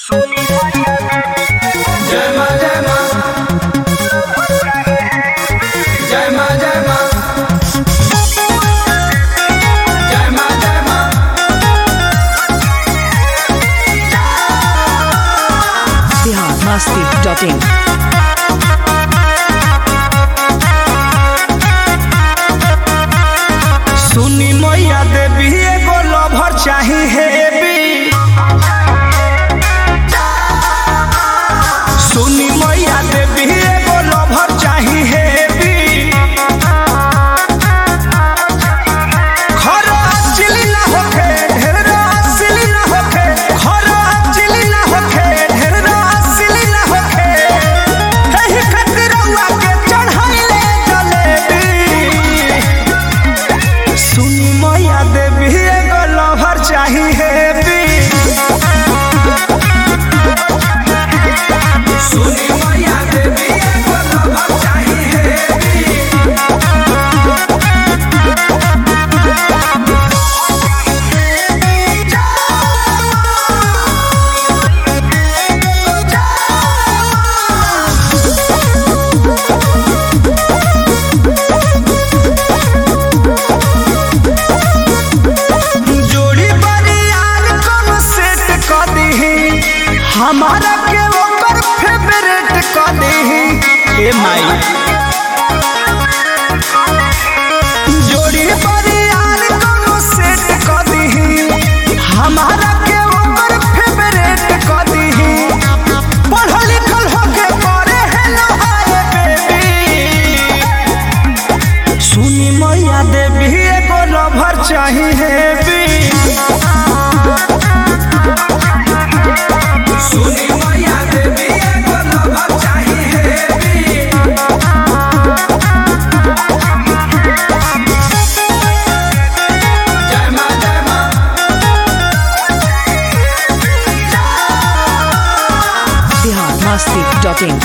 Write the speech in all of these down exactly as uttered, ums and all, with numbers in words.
जय मां जय मां जय मां जय मां जय मां जय मां बिहार मस्ती डॉट इन। सुनी मैया देवी एगो लवर चाही हेबी। सुनी मैया देवी एगो लवर चाही हेबी। खरा चिली ना होखे ढेरा सिली ना होखे। खरा चिली ना होखे ढेरा सिली ना होखे। एही खातिर रउआ के चढ़ाइले जलेबी। सुनी मैया देवी एगो लवर चाही हेबी। सुनी मैया देवी एगो लवर चाही हेबी। जोड़ी बरियार कम सेट क दीही। हमारा के ओकर फेवरेट क दीही। ए माई जोड़ी बरियार कम सेट क दीही। हमारा के ओकर फेवरेट क दीही। पढ़ल लिखल होके करे है नहाए बेबी। सुनी मैया देवी एगो लवर चाही हेबी। सुनी मैया देवी एगो लवर चाही हेबी। जय मां जय मां बिहार मस्ती डॉट इन।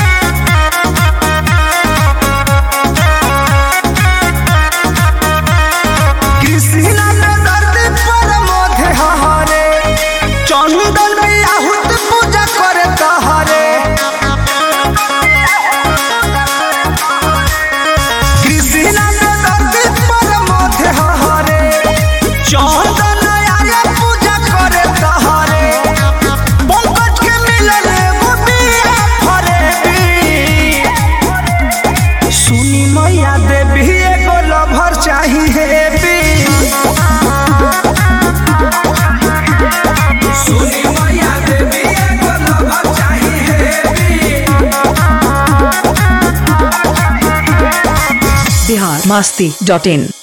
कृष्णा में दर्द पर मोधे हरे। चंदन में आहुत पूजा करे तहरे। कृष्णा में दर्द पर मोधे हरे। चंदन आया पूजा करे तहरे। पंकज के मिलल एगो बिया फरेबी। सुनी मैया देवी एगो लवर चाही हेबी। सुनी मैया देवी एगो लवर चाही हेबी। बिहार मस्ती डॉट इन।